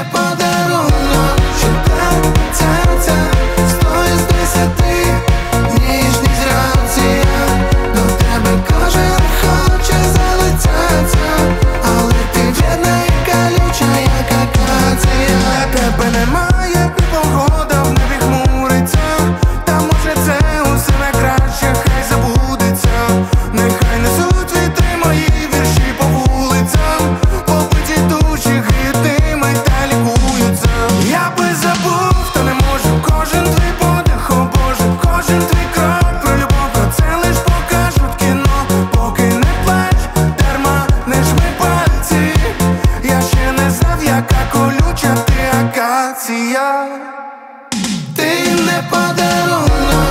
не подарунок, що так серця 100 із 10. Ніжність грація, до тебе кожен хоче залицятися, але ти вірна і колюча, як акація. Тебе немає, і погода в небі хмуриться, та може це усе на краще, хай забудеться. Нехай несуть вітри мої вірші по вулицям, побиті душі гидими та лікуються. Я би забув, та не можу, кожен твій подих, о Боже, кожен твій крок про любов, про це лиш покажуть кіно. Поки не плач, дарма не жми пальці, я ще не знав, яка колюча ти акація. Ти не подарунок,